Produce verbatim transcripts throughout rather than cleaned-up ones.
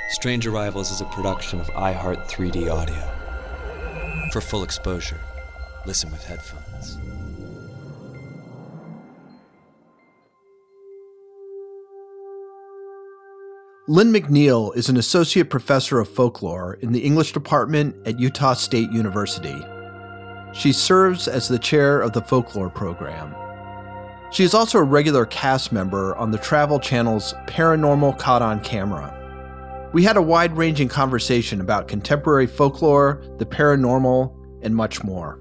Strange Arrivals is a production of iHeart three D Audio. For full exposure, listen with headphones. Lynn McNeil is an associate professor of folklore in the English department at Utah State University. She serves as the chair of the folklore program. She is also a regular cast member on the Travel Channel's Paranormal Caught on Camera. We had a wide-ranging conversation about contemporary folklore, the paranormal, and much more.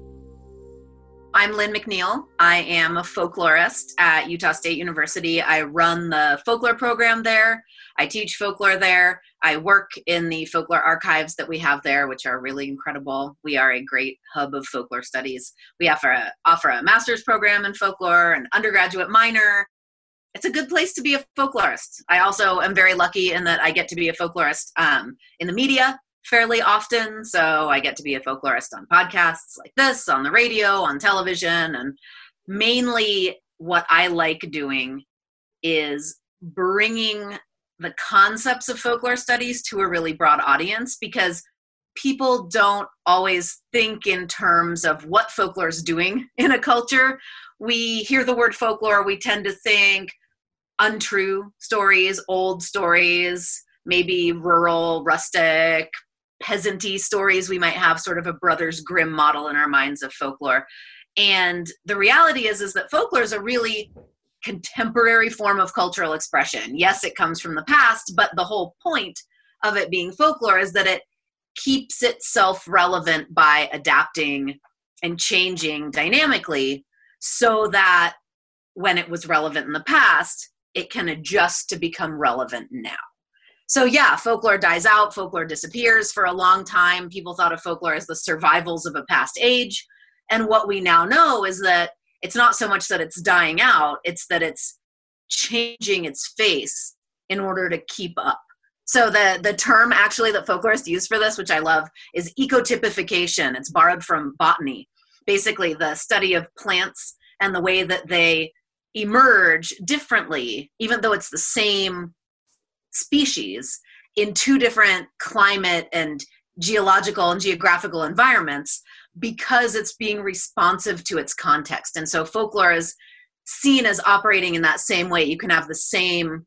I'm Lynn McNeil. I am a folklorist at Utah State University. I run the folklore program there. I teach folklore there. I work in the folklore archives that we have there, which are really incredible. We are a great hub of folklore studies. We offer a, offer a master's program in folklore, an undergraduate minor. It's a good place to be a folklorist. I also am very lucky in that I get to be a folklorist um, in the media fairly often. So I get to be a folklorist on podcasts like this, on the radio, on television. And mainly what I like doing is bringing the concepts of folklore studies to a really broad audience, because people don't always think in terms of what folklore is doing in a culture. We hear the word folklore, we tend to think untrue stories, old stories, maybe rural, rustic, peasanty stories. We might have sort of a Brothers Grimm model in our minds of folklore. And the reality is, is that folklore is a really contemporary form of cultural expression. Yes, it comes from the past, but the whole point of it being folklore is that it keeps itself relevant by adapting and changing dynamically so that when it was relevant in the past, it can adjust to become relevant now. So yeah, folklore dies out, folklore disappears. For a long time, people thought of folklore as the survivals of a past age. And what we now know is that it's not so much that it's dying out, it's that it's changing its face in order to keep up. So the, the term actually that folklorists use for this, which I love, is ecotypification. It's borrowed from botany. Basically, the study of plants and the way that they emerge differently, even though it's the same species, in two different climate and geological and geographical environments, because it's being responsive to its context. And so folklore is seen as operating in that same way. You can have the same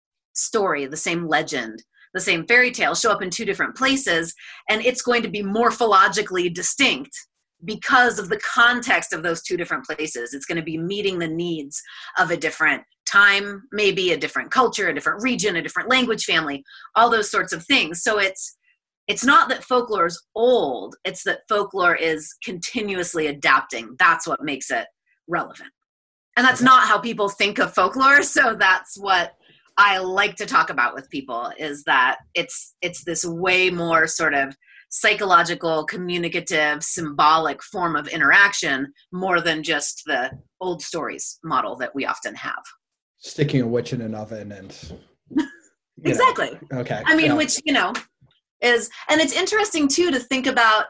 story, the same legend, the same fairy tale show up in two different places, and it's going to be morphologically distinct because of the context of those two different places. It's going to be meeting the needs of a different time, maybe a different culture, a different region, a different language family, all those sorts of things. So it's it's not that folklore is old, it's that folklore is continuously adapting. That's what makes it relevant. And that's not how people think of folklore, so that's what I like to talk about with people, is that it's it's this way more sort of psychological, communicative, symbolic form of interaction, more than just the old stories model that we often have. Sticking a witch in an oven and... Exactly. Know. Okay. I mean, yeah. which, you know, is, and it's interesting too to think about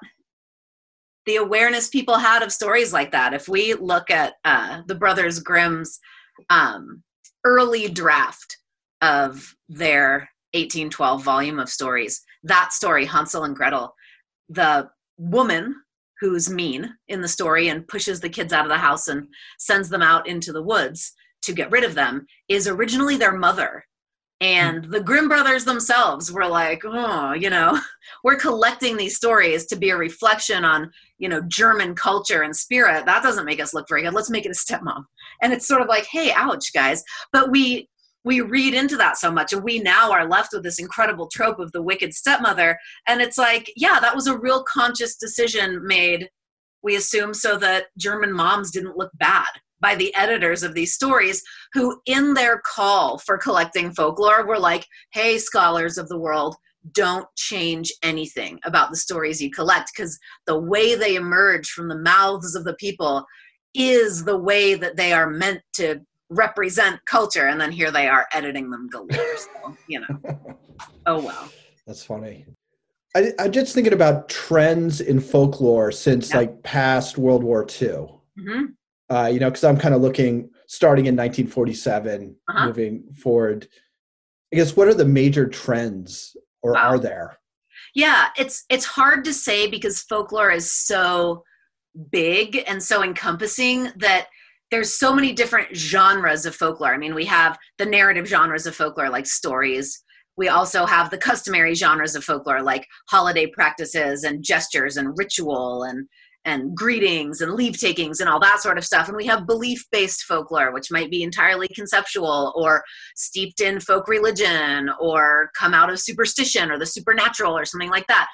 the awareness people had of stories like that. If we look at uh, the Brothers Grimm's um, early draft of their eighteen twelve volume of stories, that story, Hansel and Gretel, the woman who's mean in the story and pushes the kids out of the house and sends them out into the woods to get rid of them, is originally their mother. And the Grimm brothers themselves were like, oh, you know, we're collecting these stories to be a reflection on, you know, German culture and spirit. That doesn't make us look very good. Let's make it a stepmom. And it's sort of like, hey, ouch, guys. But we we read into that so much, and we now are left with this incredible trope of the wicked stepmother. And it's like, yeah, that was a real conscious decision made, we assume, so that German moms didn't look bad, by the editors of these stories, who in their call for collecting folklore were like, hey, scholars of the world, don't change anything about the stories you collect, because the way they emerge from the mouths of the people is the way that they are meant to represent culture. And then here they are editing them galore. So, you know, oh, well. That's funny. I, I'm just thinking about trends in folklore since yeah. like past World War Two. Mm-hmm. Uh, you know, because I'm kind of looking, starting in nineteen forty-seven, uh-huh. moving forward. I guess, what are the major trends, or Wow. are there? Yeah, it's it's hard to say because folklore is so big and so encompassing that there's so many different genres of folklore. I mean, we have the narrative genres of folklore like stories. We also have the customary genres of folklore like holiday practices and gestures and ritual and and greetings and leave takings and all that sort of stuff. And we have belief-based folklore, which might be entirely conceptual or steeped in folk religion or come out of superstition or the supernatural or something like that.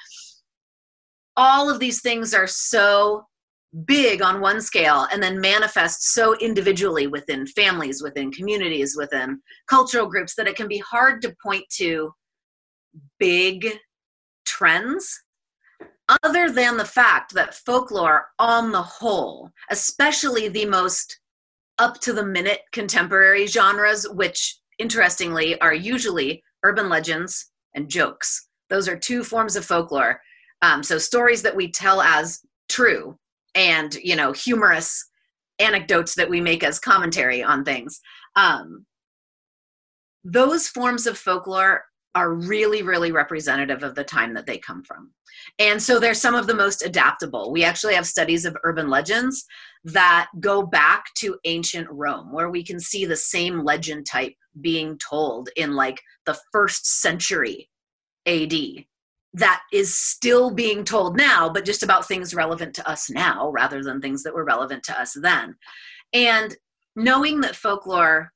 All of these things are so big on one scale and then manifest so individually within families, within communities, within cultural groups that it can be hard to point to big trends, other than the fact that folklore on the whole, especially the most up-to-the-minute contemporary genres, which interestingly are usually urban legends and jokes. Those are two forms of folklore. Um, so stories that we tell as true and, you know, humorous anecdotes that we make as commentary on things. Um, those forms of folklore are really, really representative of the time that they come from. And so they're some of the most adaptable. We actually have studies of urban legends that go back to ancient Rome, where we can see the same legend type being told in like the first century A D that is still being told now, but just about things relevant to us now rather than things that were relevant to us then. And knowing that folklore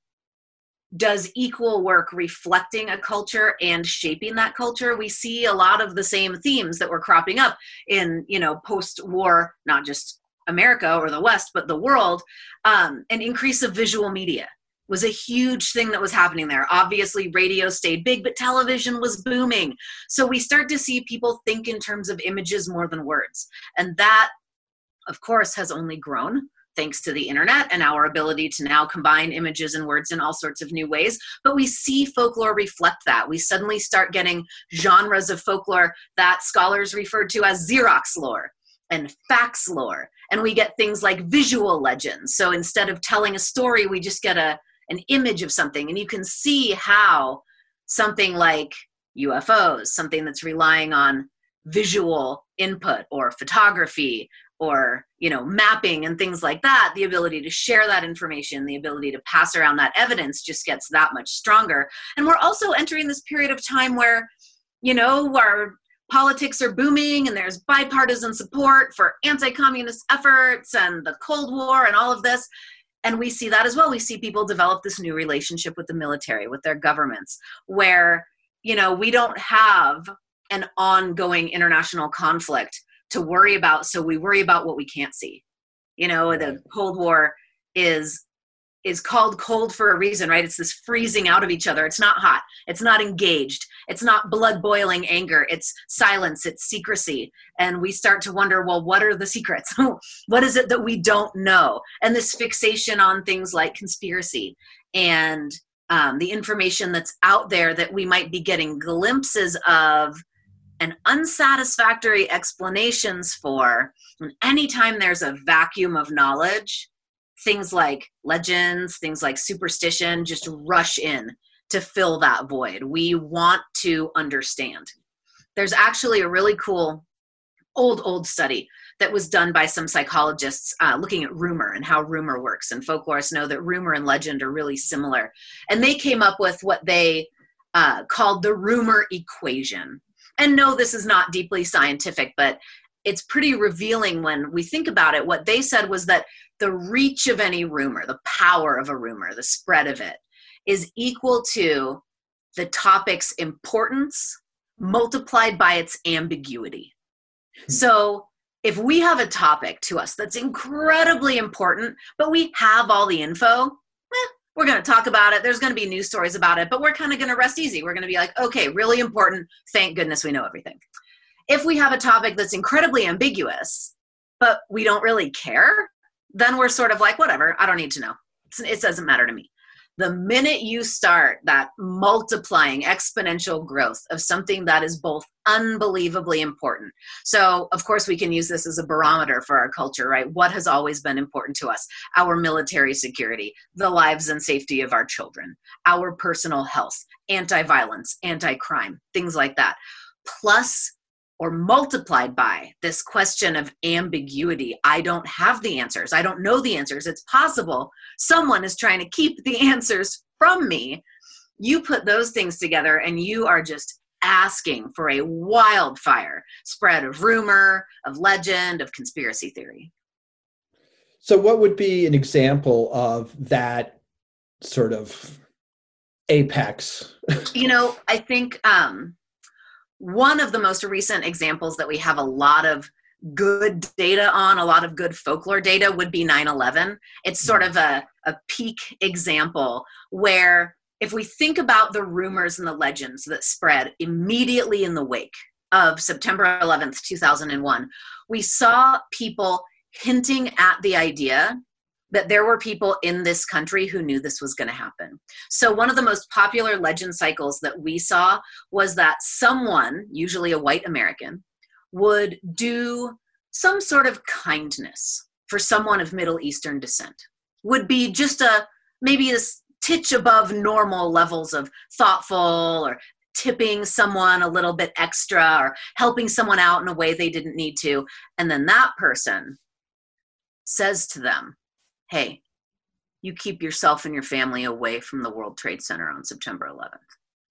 does equal work reflecting a culture and shaping that culture, we see a lot of the same themes that were cropping up in, you know, post-war, not just America or the West, but the world. Um, an increase of visual media was a huge thing that was happening there. Obviously, radio stayed big, but television was booming. So we start to see people think in terms of images more than words. And that, of course, has only grown thanks to the internet and our ability to now combine images and words in all sorts of new ways. But we see folklore reflect that. We suddenly start getting genres of folklore that scholars refer to as Xerox lore and fax lore. And we get things like visual legends. So instead of telling a story, we just get a an image of something. And you can see how something like U F Os, something that's relying on visual input or photography or, you know, mapping and things like that, the ability to share that information, the ability to pass around that evidence just gets that much stronger. And we're also entering this period of time where, you know, our politics are booming and there's bipartisan support for anti-communist efforts and the Cold War and all of this. And we see that as well. We see people develop this new relationship with the military, with their governments, where, you know, we don't have an ongoing international conflict to worry about, so we worry about what we can't see. You know, the Cold War is is called cold for a reason, right? It's this freezing out of each other. It's not hot. It's not engaged. It's not blood-boiling anger. It's silence. It's secrecy. And we start to wonder, well, what are the secrets? What is it that we don't know? And this fixation on things like conspiracy and um, the information that's out there that we might be getting glimpses of and unsatisfactory explanations for. And anytime there's a vacuum of knowledge, things like legends, things like superstition just rush in to fill that void. We want to understand. There's actually a really cool old, old study that was done by some psychologists uh, looking at rumor and how rumor works. And folklorists know that rumor and legend are really similar. And they came up with what they uh, called the rumor equation. And no, this is not deeply scientific, but it's pretty revealing when we think about it. What they said was that the reach of any rumor, the power of a rumor, the spread of it, is equal to the topic's importance multiplied by its ambiguity. Mm-hmm. So if we have a topic to us that's incredibly important, but we have all the info, eh, we're going to talk about it. There's going to be news stories about it, but we're kind of going to rest easy. We're going to be like, okay, really important. Thank goodness we know everything. If we have a topic that's incredibly ambiguous, but we don't really care, then we're sort of like, whatever, I don't need to know. It's, it doesn't matter to me. The minute you start that multiplying exponential growth of something that is both unbelievably important. So, of course, we can use this as a barometer for our culture, right? What has always been important to us? Our military security, the lives and safety of our children, our personal health, anti-violence, anti-crime, things like that. Plus, or multiplied by this question of ambiguity. I don't have the answers. I don't know the answers. It's possible someone is trying to keep the answers from me. You put those things together and you are just asking for a wildfire spread of rumor, of legend, of conspiracy theory. So what would be an example of that sort of apex? You know, I think, um, one of the most recent examples that we have a lot of good data on, a lot of good folklore data, would be nine eleven. It's sort of a, a peak example where if we think about the rumors and the legends that spread immediately in the wake of September eleventh, two thousand one, we saw people hinting at the idea that there were people in this country who knew this was going to happen. So one of the most popular legend cycles that we saw was that someone, usually a white American, would do some sort of kindness for someone of Middle Eastern descent. Would be just a, maybe a titch above normal levels of thoughtful, or tipping someone a little bit extra, or helping someone out in a way they didn't need to. And then that person says to them, hey, you keep yourself and your family away from the World Trade Center on September eleventh.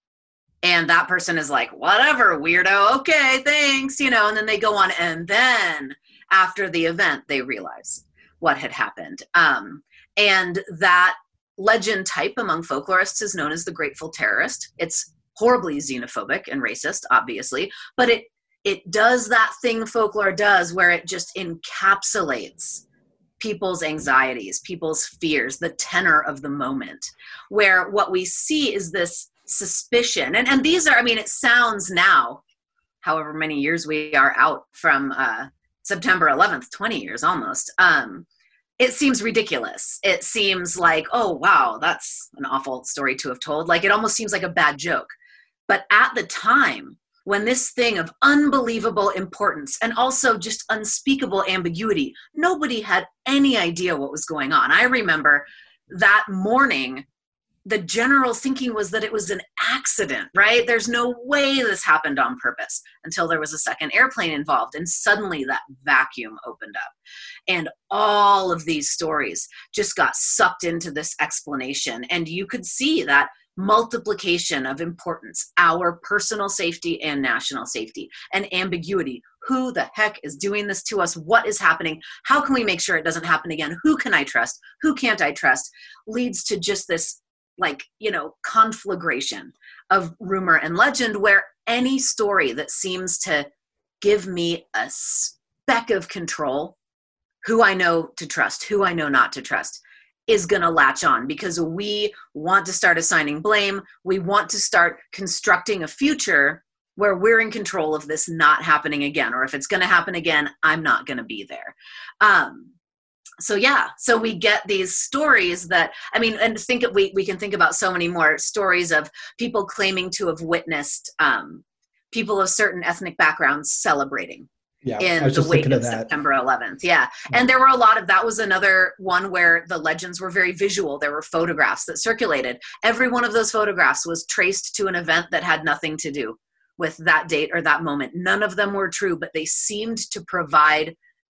And that person is like, whatever, weirdo, okay, thanks, you know, and then they go on. And then after the event, they realize what had happened. Um, and that legend type among folklorists is known as the Grateful Terrorist. It's horribly xenophobic and racist, obviously, but it it does that thing folklore does where it just encapsulates people's anxieties, people's fears, the tenor of the moment, where what we see is this suspicion. And, and these are, I mean, it sounds now, however many years we are out from uh, September eleventh, twenty years almost, um, it seems ridiculous. It seems like, oh, wow, that's an awful story to have told. Like, it almost seems like a bad joke. But at the time, when this thing of unbelievable importance and also just unspeakable ambiguity, nobody had any idea what was going on. I remember that morning, the general thinking was that it was an accident, right? There's no way this happened on purpose, until there was a second airplane involved. And suddenly that vacuum opened up. And all of these stories just got sucked into this explanation. And you could see that multiplication of importance, our personal safety and national safety, and ambiguity. Who the heck is doing this to us? What is happening? How can we make sure it doesn't happen again? Who can I trust? Who can't I trust? Leads to just this, like, you know, conflagration of rumor and legend, where any story that seems to give me a speck of control, who I know to trust, who I know not to trust, is going to latch on, because we want to start assigning blame. We want to start constructing a future where we're in control of this not happening again. Or if it's going to happen again, I'm not going to be there. Um, so yeah, so we get these stories that, I mean, and think we, we can think about so many more stories of people claiming to have witnessed um, people of certain ethnic backgrounds celebrating. Yeah, in the wake of, of September eleventh. Yeah. yeah. And there were a lot of, that was another one where the legends were very visual. There were photographs that circulated. Every one of those photographs was traced to an event that had nothing to do with that date or that moment. None of them were true, but they seemed to provide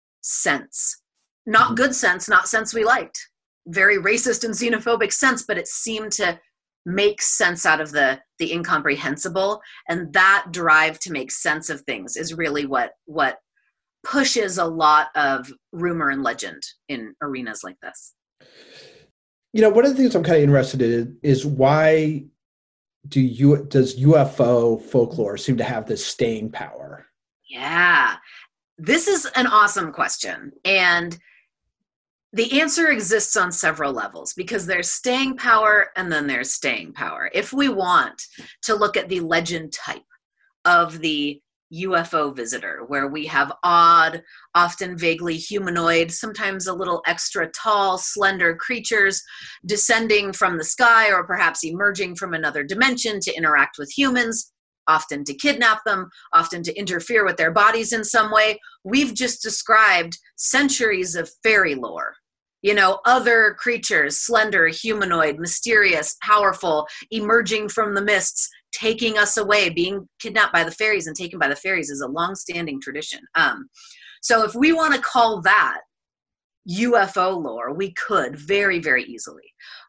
sense. Not mm-hmm. good sense, not sense we liked. Very racist and xenophobic sense, but it seemed to make sense out of the the incomprehensible. And that drive to make sense of things is really what what pushes a lot of rumor and legend in arenas like this. You know, one of the things I'm kind of interested in is why do you does U F O folklore seem to have this staying power? Yeah, this is an awesome question. And the answer exists on several levels, because there's staying power and then there's staying power. If we want to look at the legend type of the U F O visitor, where we have odd, often vaguely humanoid, sometimes a little extra tall, slender creatures descending from the sky or perhaps emerging from another dimension to interact with humans, often to kidnap them, often to interfere with their bodies in some way. We've just described centuries of fairy lore. You know, other creatures, slender, humanoid, mysterious, powerful, emerging from the mists, taking us away. Being kidnapped by the fairies and taken by the fairies is a long-standing tradition. Um, so if we want to call that U F O lore, we could very, very easily.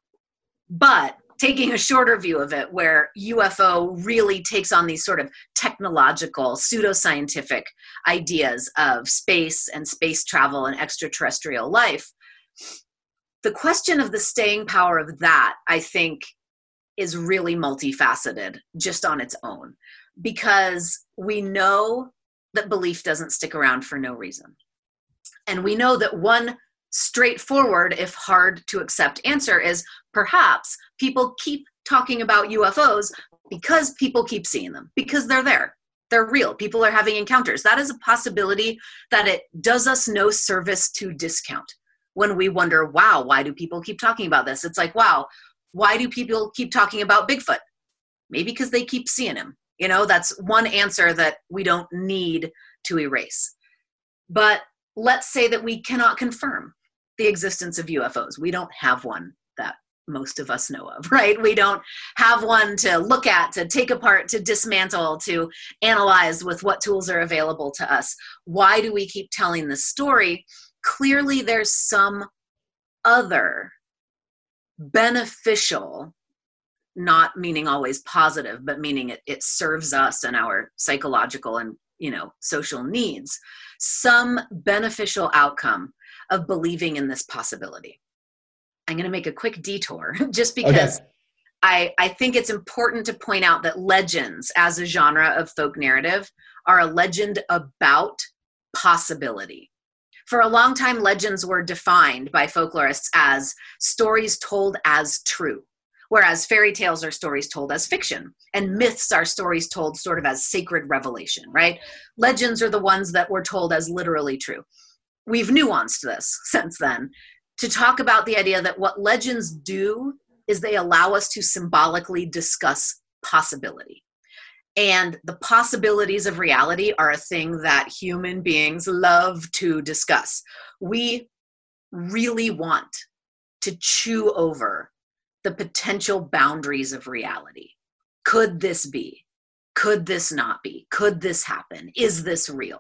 But taking a shorter view of it, where U F O really takes on these sort of technological, pseudoscientific ideas of space and space travel and extraterrestrial life, the question of the staying power of that, I think, is really multifaceted just on its own, because we know that belief doesn't stick around for no reason. And we know that one straightforward, if hard to accept answer is perhaps people keep talking about U F Os because people keep seeing them, because they're there. They're real. People are having encounters. That is a possibility that it does us no service to discount. When we wonder, wow, why do people keep talking about this? It's like, wow, why do people keep talking about Bigfoot? Maybe because they keep seeing him. You know, that's one answer that we don't need to erase. But let's say that we cannot confirm the existence of U F Os. We don't have one that most of us know of, right? We don't have one to look at, to take apart, to dismantle, to analyze with what tools are available to us. Why do we keep telling this story? Clearly, there's some other beneficial, not meaning always positive, but meaning it, it serves us and our psychological and, you know, social needs, some beneficial outcome of believing in this possibility. I'm going to make a quick detour just because okay. I, I think it's important to point out that legends as a genre of folk narrative are a legend about possibility. For a long time, legends were defined by folklorists as stories told as true, whereas fairy tales are stories told as fiction, and myths are stories told sort of as sacred revelation, right? Legends are the ones that were told as literally true. We've nuanced this since then to talk about the idea that what legends do is they allow us to symbolically discuss possibility. And the possibilities of reality are a thing that human beings love to discuss. We really want to chew over the potential boundaries of reality. Could this be? Could this not be? Could this happen? Is this real?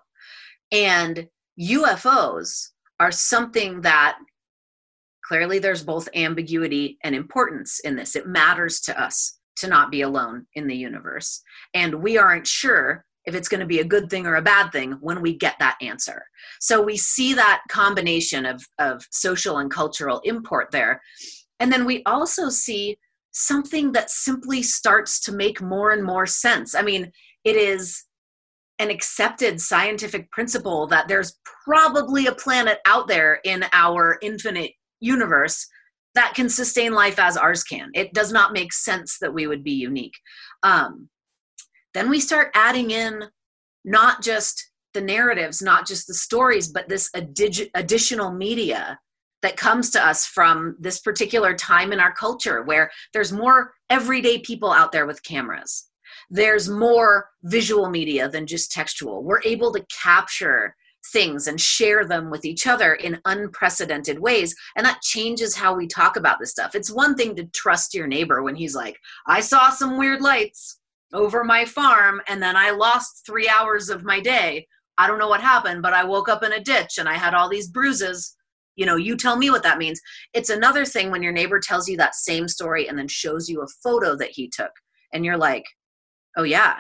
And U F Os are something that clearly there's both ambiguity and importance in this. It matters to us to not be alone in the universe. And we aren't sure if it's going to be a good thing or a bad thing when we get that answer. So we see that combination of, of social and cultural import there. And then we also see something that simply starts to make more and more sense. I mean, it is an accepted scientific principle that there's probably a planet out there in our infinite universe that can sustain life as ours can. It does not make sense that we would be unique. Um, then we start adding in not just the narratives, not just the stories, but this addi- additional media that comes to us from this particular time in our culture where there's more everyday people out there with cameras. There's more visual media than just textual. We're able to capture things and share them with each other in unprecedented ways. And that changes how we talk about this stuff. It's one thing to trust your neighbor when he's like, I saw some weird lights over my farm and then I lost three hours of my day. I don't know what happened, but I woke up in a ditch and I had all these bruises. You know, you tell me what that means. It's another thing when your neighbor tells you that same story and then shows you a photo that he took and you're like, oh yeah,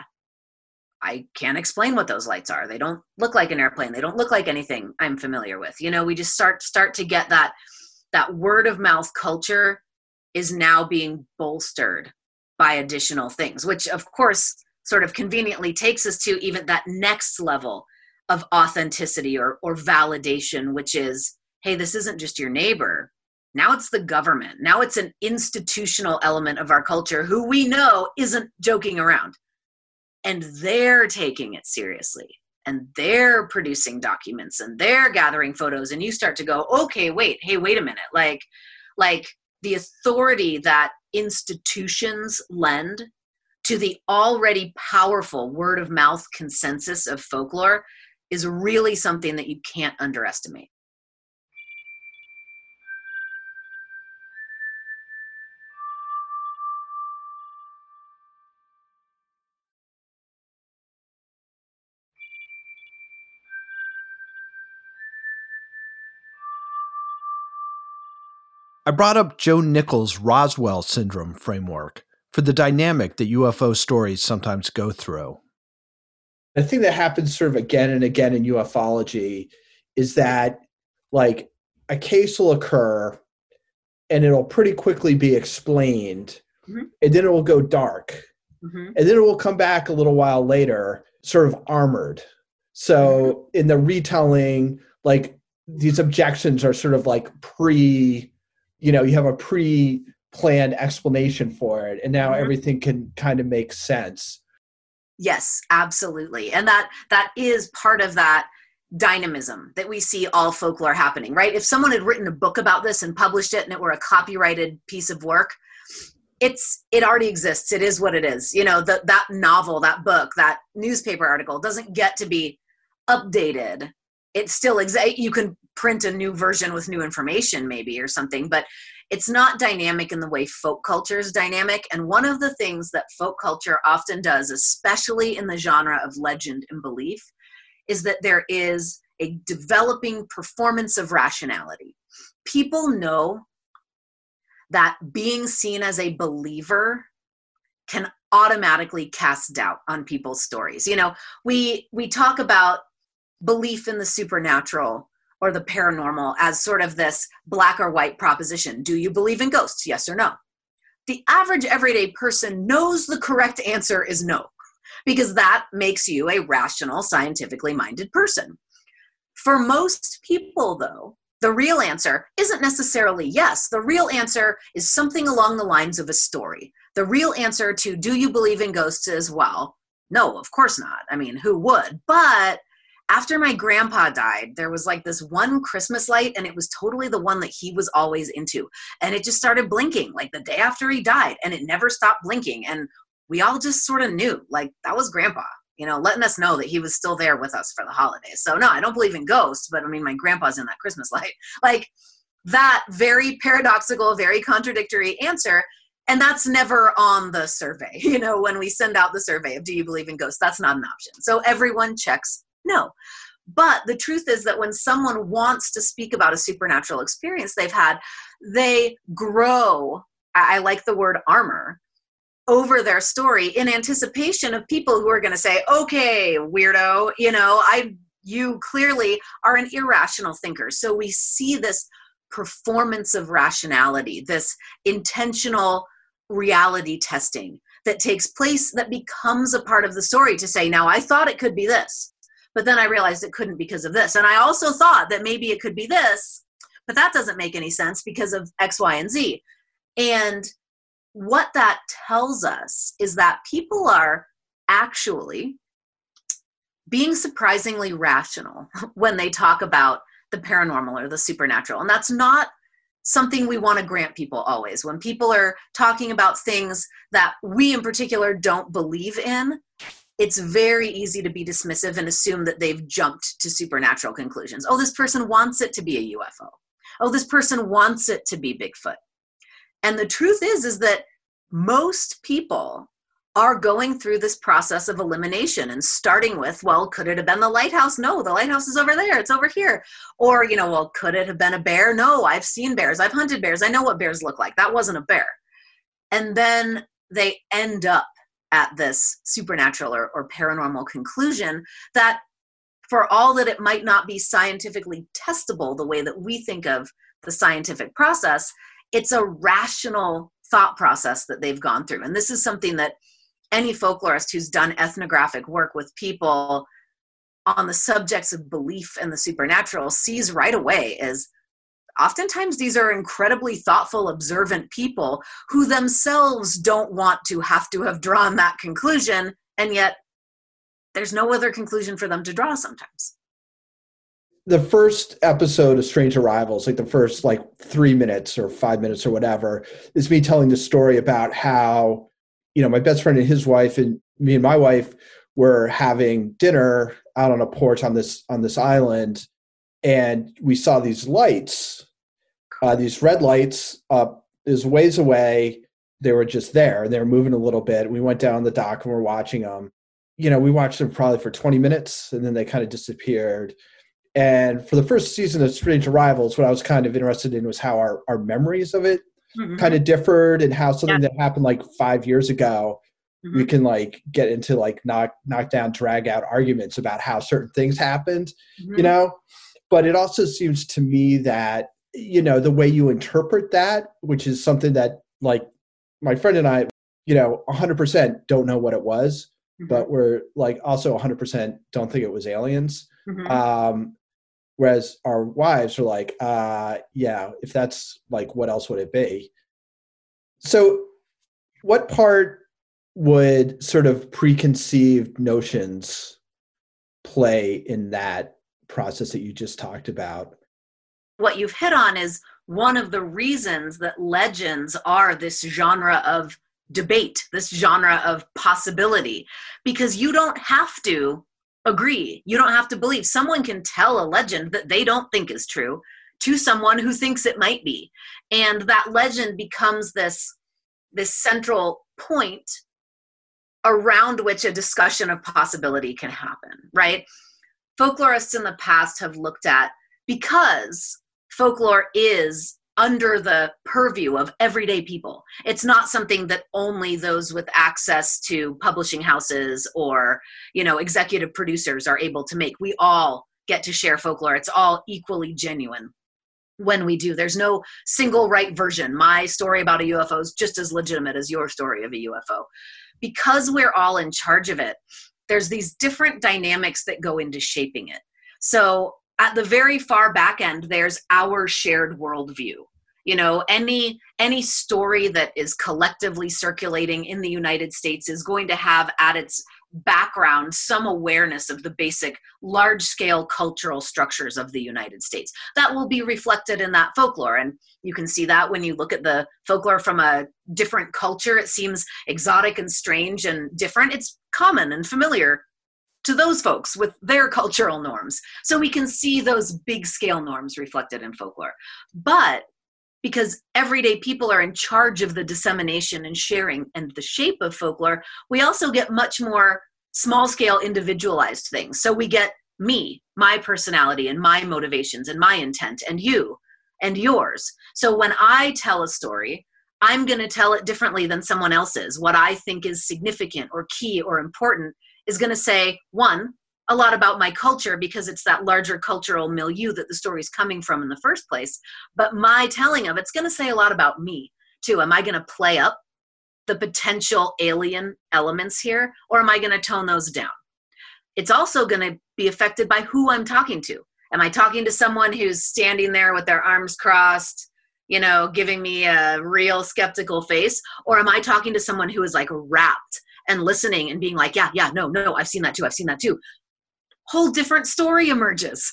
I can't explain what those lights are. They don't look like an airplane. They don't look like anything I'm familiar with. You know, we just start start to get that that word of mouth culture is now being bolstered by additional things, which of course sort of conveniently takes us to even that next level of authenticity or or validation, which is, hey, this isn't just your neighbor. Now it's the government. Now it's an institutional element of our culture who we know isn't joking around. and they're taking it seriously, and they're producing documents, and they're gathering photos, and you start to go, okay, wait, hey, wait a minute. Like, like the authority that institutions lend to the already powerful word of mouth consensus of folklore is really something that you can't underestimate. I brought up Joe Nichols' Roswell syndrome framework for the dynamic that U F O stories sometimes go through. The thing that happens sort of again and again in ufology is that, like, a case will occur and it'll pretty quickly be explained, mm-hmm. and then it will go dark. Mm-hmm. And then it will come back a little while later, sort of armored. So mm-hmm. in the retelling, like, these objections are sort of like pre, you know, you have a pre-planned explanation for it, and now mm-hmm. everything can kind of make sense. Yes, absolutely. And that that is part of that dynamism that we see all folklore happening, right? If someone had written a book about this and published it and it were a copyrighted piece of work, it's it already exists. It is what it is. You know, the, that novel, that book, that newspaper article doesn't get to be updated. It still exists. You can print a new version with new information maybe or something, but it's not dynamic in the way folk culture is dynamic. And one of the things that folk culture often does, especially in the genre of legend and belief, is that there is a developing performance of rationality. People know that being seen as a believer can automatically cast doubt on people's stories. You know, we we talk about belief in the supernatural or the paranormal as sort of this black or white proposition. Do you believe in ghosts? Yes or no? The average everyday person knows the correct answer is no, because that makes you a rational, scientifically minded person. For most people, though, the real answer isn't necessarily yes. The real answer is something along the lines of a story. The real answer to do you believe in ghosts is, well, no, of course not. I mean, who would? But after my grandpa died, there was like this one Christmas light, and it was totally the one that he was always into. And it just started blinking like the day after he died, and it never stopped blinking. And we all just sort of knew, like, that was grandpa, you know, letting us know that he was still there with us for the holidays. So no, I don't believe in ghosts, but I mean, my grandpa's in that Christmas light. Like, that very paradoxical, very contradictory answer. And that's never on the survey. You know, when we send out the survey of do you believe in ghosts, that's not an option. So everyone checks no. But the truth is that when someone wants to speak about a supernatural experience they've had, they grow, I like the word armor, over their story in anticipation of people who are going to say, okay, weirdo, you know, I, you clearly are an irrational thinker. So we see this performance of rationality, this intentional reality testing that takes place that becomes a part of the story to say, now I thought it could be this, but then I realized it couldn't because of this. And I also thought that maybe it could be this, but that doesn't make any sense because of X, Y, and Z. And what that tells us is that people are actually being surprisingly rational when they talk about the paranormal or the supernatural. And that's not something we want to grant people always. When people are talking about things that we in particular don't believe in, it's very easy to be dismissive and assume that they've jumped to supernatural conclusions. Oh, this person wants it to be a U F O. Oh, this person wants it to be Bigfoot. And the truth is, is that most people are going through this process of elimination and starting with, well, could it have been the lighthouse? No, the lighthouse is over there. It's over here. Or, you know, well, could it have been a bear? No, I've seen bears. I've hunted bears. I know what bears look like. That wasn't a bear. And then they end up at this supernatural or, or paranormal conclusion that, for all that it might not be scientifically testable the way that we think of the scientific process, it's a rational thought process that they've gone through. And this is something that any folklorist who's done ethnographic work with people on the subjects of belief and the supernatural sees right away is oftentimes these are incredibly thoughtful, observant people who themselves don't want to have to have drawn that conclusion, and yet there's no other conclusion for them to draw sometimes. The first episode of Strange Arrivals, like the first like three minutes or five minutes or whatever, is me telling the story about how, you know, my best friend and his wife and me and my wife were having dinner out on a porch on this on this island, and we saw these lights, uh, these red lights up is ways away. They were just there, and they were moving a little bit. We went down the dock and we're watching them. You know, we watched them probably for twenty minutes, and then they kind of disappeared. And for the first season of Strange Arrivals, what I was kind of interested in was how our, our memories of it mm-hmm. kind of differed, and how something yeah. that happened like five years ago, mm-hmm. we can like get into like knock, knock down, drag out arguments about how certain things happened, mm-hmm. you know? But it also seems to me that, you know, the way you interpret that, which is something that like my friend and I, you know, one hundred percent don't know what it was, mm-hmm. but we're like also one hundred percent don't think it was aliens. Mm-hmm. Um, Whereas our wives are like, uh, yeah, if that's like, what else would it be? So what part would sort of preconceived notions play in that process that you just talked about? What you've hit on is one of the reasons that legends are this genre of debate, this genre of possibility, because you don't have to agree. You don't have to believe. Someone can tell a legend that they don't think is true to someone who thinks it might be. And that legend becomes this, this central point around which a discussion of possibility can happen, right? Folklorists in the past have looked at, because folklore is under the purview of everyday people. It's not something that only those with access to publishing houses or, you know, executive producers are able to make. We all get to share folklore. It's all equally genuine when we do. There's no single right version. My story about a U F O is just as legitimate as your story of a U F O. Because we're all in charge of it, there's these different dynamics that go into shaping it. So at the very far back end, there's our shared worldview. You know, any any story that is collectively circulating in the United States is going to have at its background some awareness of the basic large-scale cultural structures of the United States. That will be reflected in that folklore. And you can see that when you look at the folklore from a different culture. It seems exotic and strange and different. It's common and familiar to those folks with their cultural norms. So we can see those big scale norms reflected in folklore. But because everyday people are in charge of the dissemination and sharing and the shape of folklore, we also get much more small scale individualized things. So we get me, my personality and my motivations and my intent, and you and yours. So when I tell a story, I'm going to tell it differently than someone else's. What I think is significant or key or important is going to say, one, a lot about my culture, because it's that larger cultural milieu that the story is coming from in the first place. But my telling of it's going to say a lot about me too. Am I going to play up the potential alien elements here, or am I going to tone those down? It's also going to be affected by who I'm talking to. Am I talking to someone who's standing there with their arms crossed, you know, giving me a real skeptical face? Or am I talking to someone who is like rapt and listening and being like, yeah, yeah, no, no, I've seen that too. I've seen that too. Whole different story emerges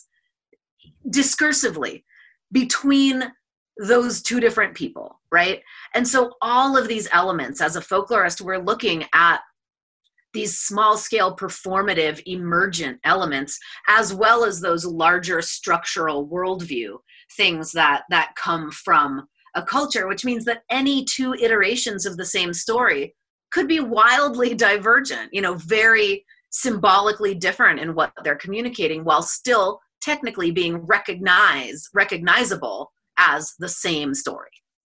discursively between those two different people, right? And so all of these elements, as a folklorist, we're looking at these small scale performative emergent elements, as well as those larger structural worldview things that, that come from a culture, which means that any two iterations of the same story could be wildly divergent, you know, very symbolically different in what they're communicating, while still technically being recognized, recognizable as the same story.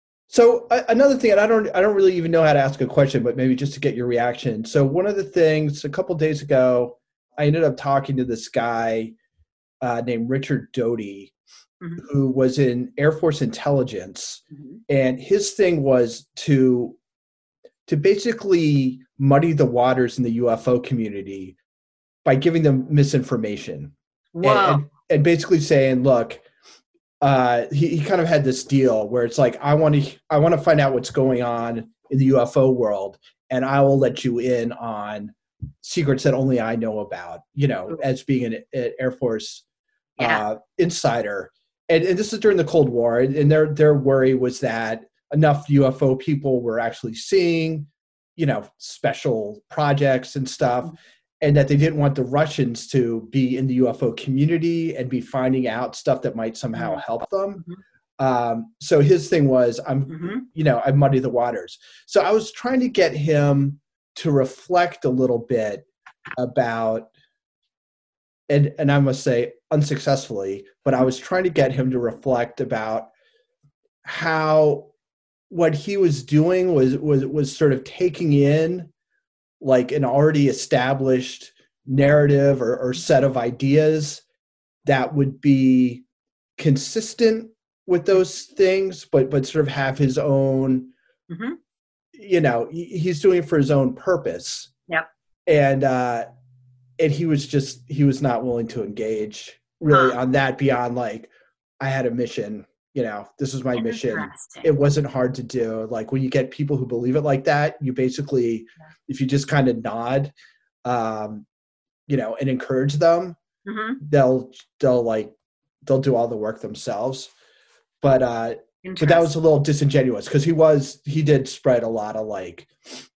So uh, another thing, and I don't, I don't really even know how to ask a question, but maybe just to get your reaction. So one of the things, a couple of days ago, I ended up talking to this guy uh, named Richard Doty, mm-hmm. who was in Air Force intelligence, mm-hmm. and his thing was to to basically muddy the waters in the U F O community by giving them misinformation. Wow. And, and, and basically saying, look, uh, he, he kind of had this deal where it's like, I want to, I want to find out what's going on in the U F O world, and I will let you in on secrets that only I know about, you know, as being an, an Air Force Yeah. uh, insider. And, and this is during the Cold War, and, and their their worry was that enough U F O people were actually seeing, you know, special projects and stuff, mm-hmm. and that they didn't want the Russians to be in the U F O community and be finding out stuff that might somehow mm-hmm. help them. Mm-hmm. Um, so his thing was, I'm, mm-hmm. you know, I muddy the waters. So I was trying to get him to reflect a little bit about, and and I must say unsuccessfully, but I was trying to get him to reflect about how what he was doing was was was sort of taking in like an already established narrative or, or set of ideas that would be consistent with those things, but but sort of have his own, mm-hmm. you know, he's doing it for his own purpose. Yep. And uh, and he was just he was not willing to engage really huh. on that beyond like, I had a mission. You know, this was my mission. It wasn't hard to do. Like when you get people who believe it like that, you basically, yeah. if you just kind of nod, um, you know, and encourage them, mm-hmm. they'll they'll like they'll do all the work themselves. But uh, but that was a little disingenuous because he was he did spread a lot of like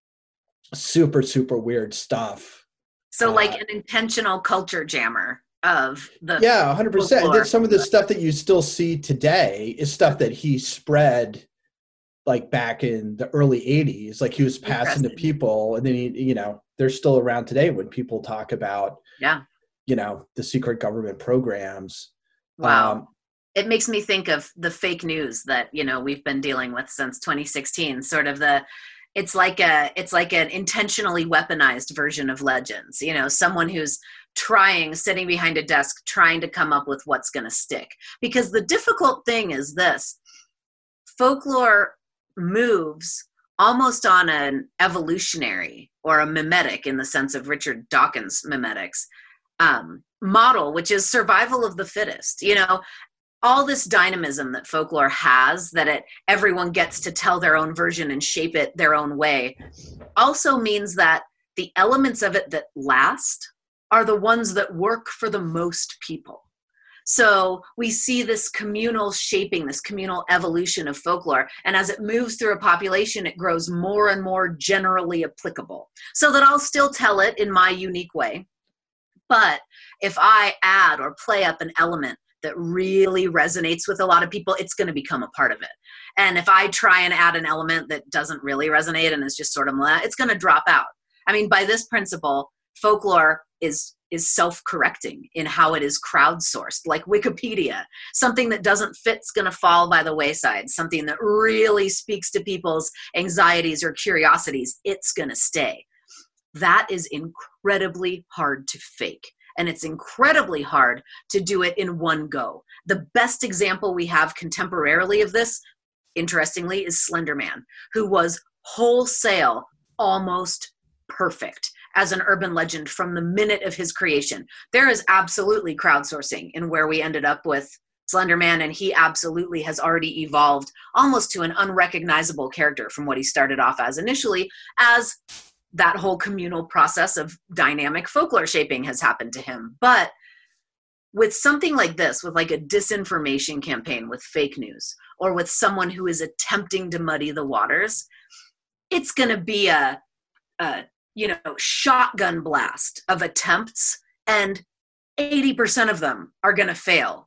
super super weird stuff. So uh, like an intentional culture jammer. Of the yeah, one hundred percent. And then some of the stuff that you still see today is stuff that he spread like back in the early eighties. Like he was passing to people, and then he, you know, they're still around today when people talk about, yeah, you know, the secret government programs. Wow. Um, it makes me think of the fake news that, you know, we've been dealing with since twenty sixteen, sort of the, it's like a, it's like an intentionally weaponized version of legends, you know, someone who's trying, sitting behind a desk, trying to come up with what's going to stick. Because the difficult thing is this, folklore moves almost on an evolutionary or a mimetic, in the sense of Richard Dawkins' mimetics, um, model, which is survival of the fittest. You know, all this dynamism that folklore has, that it everyone gets to tell their own version and shape it their own way, also means that the elements of it that last are the ones that work for the most people. So we see this communal shaping, this communal evolution of folklore. And as it moves through a population, it grows more and more generally applicable. So that I'll still tell it in my unique way. But if I add or play up an element that really resonates with a lot of people, it's going to become a part of it. And if I try and add an element that doesn't really resonate and is just sort of, it's going to drop out. I mean, by this principle, folklore is is self-correcting in how it is crowdsourced, like Wikipedia. Something that doesn't fit is going to fall by the wayside. Something that really speaks to people's anxieties or curiosities, it's going to stay. That is incredibly hard to fake. And it's incredibly hard to do it in one go. The best example we have contemporarily of this, interestingly, is Slender Man, who was wholesale almost perfect as an urban legend from the minute of his creation. There is absolutely crowdsourcing in where we ended up with Slender Man, and he absolutely has already evolved almost to an unrecognizable character from what he started off as initially, as that whole communal process of dynamic folklore shaping has happened to him. But with something like this, with like a disinformation campaign, with fake news, or with someone who is attempting to muddy the waters, it's going to be a, a you know, shotgun blast of attempts, and eighty percent of them are going to fail.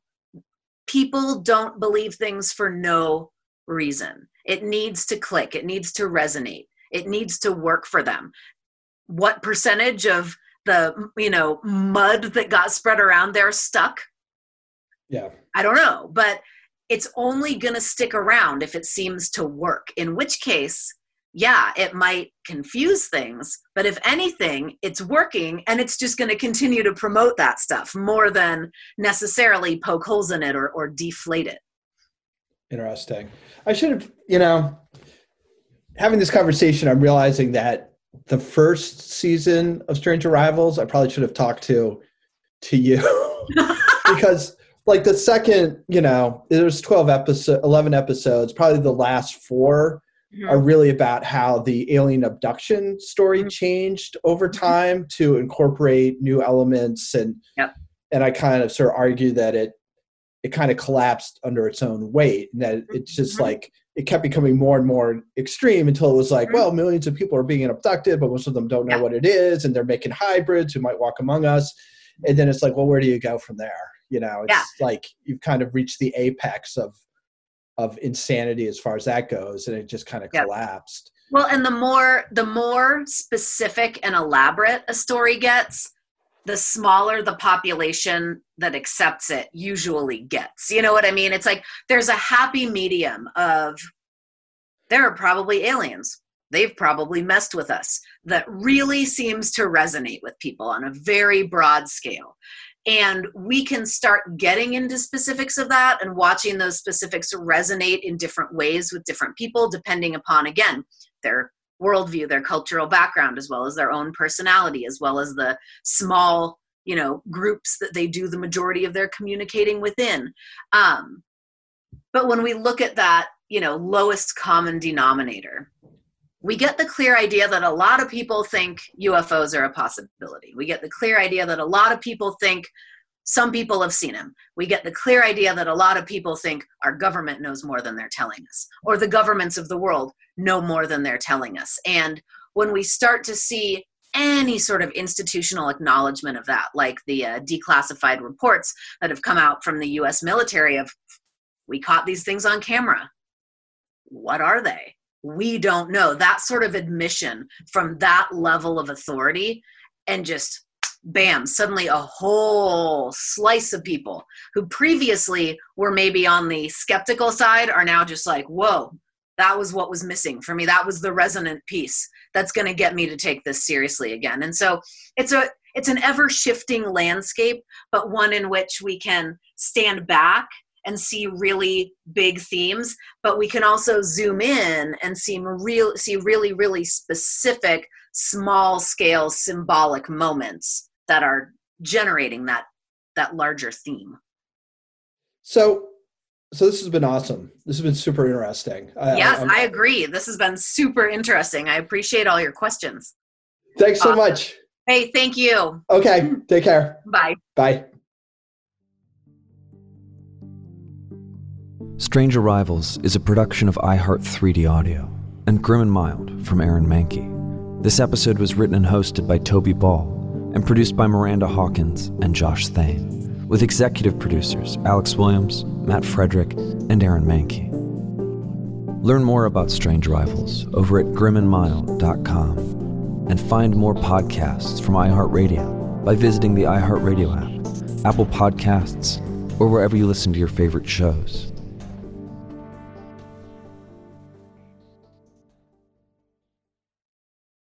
People don't believe things for no reason. It needs to click. It needs to resonate. It needs to work for them. What percentage of the, you know, mud that got spread around there stuck? Yeah. I don't know, but it's only going to stick around if it seems to work, in which case, yeah, it might confuse things, but if anything, it's working, and it's just going to continue to promote that stuff more than necessarily poke holes in it or, or deflate it. Interesting. I should have, you know, having this conversation, I'm realizing that the first season of Strange Arrivals, I probably should have talked to, to you because like the second, you know, there's twelve episodes, eleven episodes, probably the last four mm-hmm. are really about how the alien abduction story mm-hmm. changed over time to incorporate new elements. And, yep. and I kind of sort of argue that it, it kind of collapsed under its own weight, and that it's just mm-hmm. like, it kept becoming more and more extreme until it was like, mm-hmm. well, millions of people are being abducted, but most of them don't know yeah. what it is. And they're making hybrids who might walk among us. And then it's like, well, where do you go from there? You know, it's yeah. like you've kind of reached the apex of, of insanity as far as that goes. And it just kind of yeah. collapsed. Well, and the more, the more specific and elaborate a story gets, the smaller the population that accepts it usually gets. You know what I mean? It's like there's a happy medium of there are probably aliens. They've probably messed with us. That really seems to resonate with people on a very broad scale. And we can start getting into specifics of that and watching those specifics resonate in different ways with different people, depending upon, again, their worldview, their cultural background, as well as their own personality, as well as the small, you know, groups that they do the majority of their communicating within. Um, but when we look at that, you know, lowest common denominator, we get the clear idea that a lot of people think U F Os are a possibility. We get the clear idea that a lot of people think some people have seen him. We get the clear idea that a lot of people think our government knows more than they're telling us, or the governments of the world know more than they're telling us. And when we start to see any sort of institutional acknowledgement of that, like the uh, declassified reports that have come out from the U S military of, we caught these things on camera. What are they? We don't know. That sort of admission from that level of authority, and just bam, suddenly a whole slice of people who previously were maybe on the skeptical side are now just like, whoa, that was what was missing for me. That was the resonant piece that's going to get me to take this seriously again. And so it's a, it's an ever shifting landscape, but one in which we can stand back and see really big themes, but we can also zoom in and see real, see really, really specific, small scale symbolic moments that are generating that, that larger theme. So, so this has been awesome. This has been super interesting. Yes, I, I agree. This has been super interesting. I appreciate all your questions. Thanks so awesome. much. Hey, thank you. Okay. Take care. Bye. Bye. Strange Arrivals is a production of iHeart three D Audio and Grim and Mild from Aaron Mahnke. This episode was written and hosted by Toby Ball and produced by Miranda Hawkins and Josh Thane, with executive producers Alex Williams, Matt Frederick, and Aaron Mahnke. Learn more about Strange Arrivals over at grim and mild dot com and find more podcasts from iHeartRadio by visiting the iHeartRadio app, Apple Podcasts, or wherever you listen to your favorite shows.